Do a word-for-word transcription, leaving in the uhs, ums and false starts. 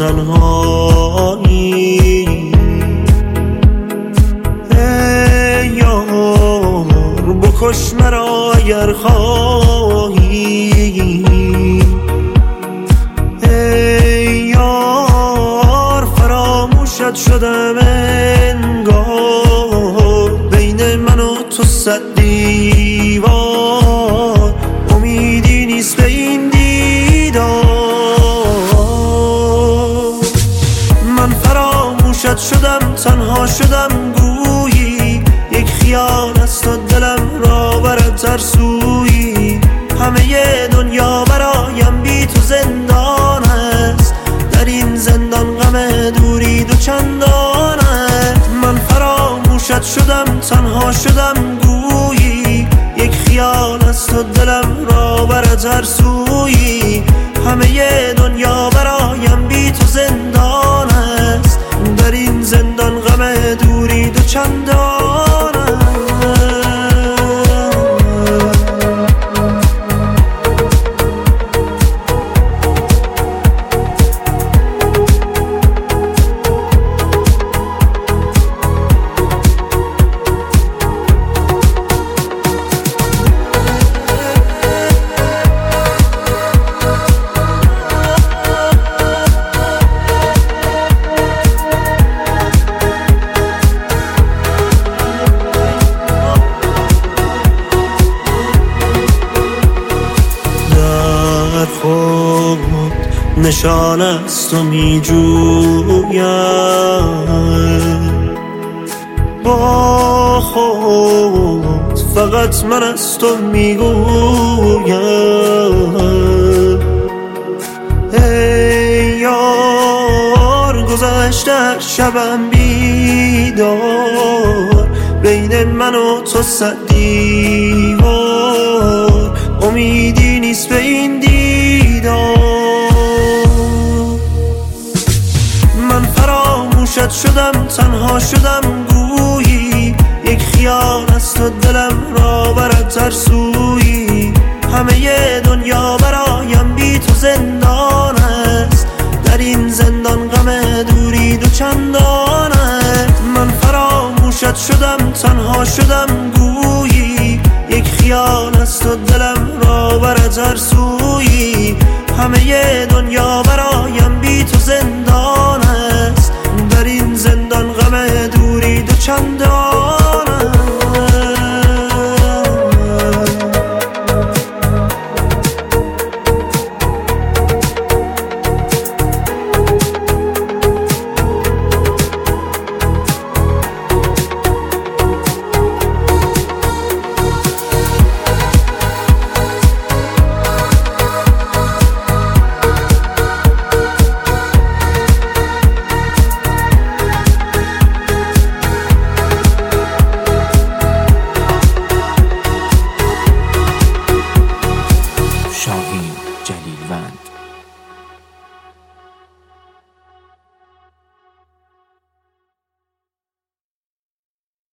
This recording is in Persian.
تنهایی. ای یار بکش مرا اگر خواهی، ای یار فراموشت شدم انگار، بین من و تو صد دیوار، امیدی نیست به این دیدار. من فراموشت شدم، تنها شدم، گویی یک خیال است و دلم را برد ترسویی. همه دنیا برایم بی تو زندان است، در این زندان غم دوری دو چندان است. من فراموشت شدم، تنها شدم، گویی یک خیال است و دلم را برد ترسویی. همه دنیا برایم بی تو زندان است، در این زندان غم دوری دو چندان است. خود نشان است و می جویم، با خود فقط من است و می گویم. ای یار گذشته شبم بیدار، بین من و تو صد دیوار، امیدی نیست به این دیدار. من فراموشت شدم، تنها شدم، گویی یک خیال است و دلم را برد ترسویی. همه دنیا برایم بی تو زندان است، در این زندان غم دوری دو چندان است. من فراموشت شدم، تنها شدم، گویی یک خیال است و دلم را برد ترسویی. همه دنیا برایم بی تو زندان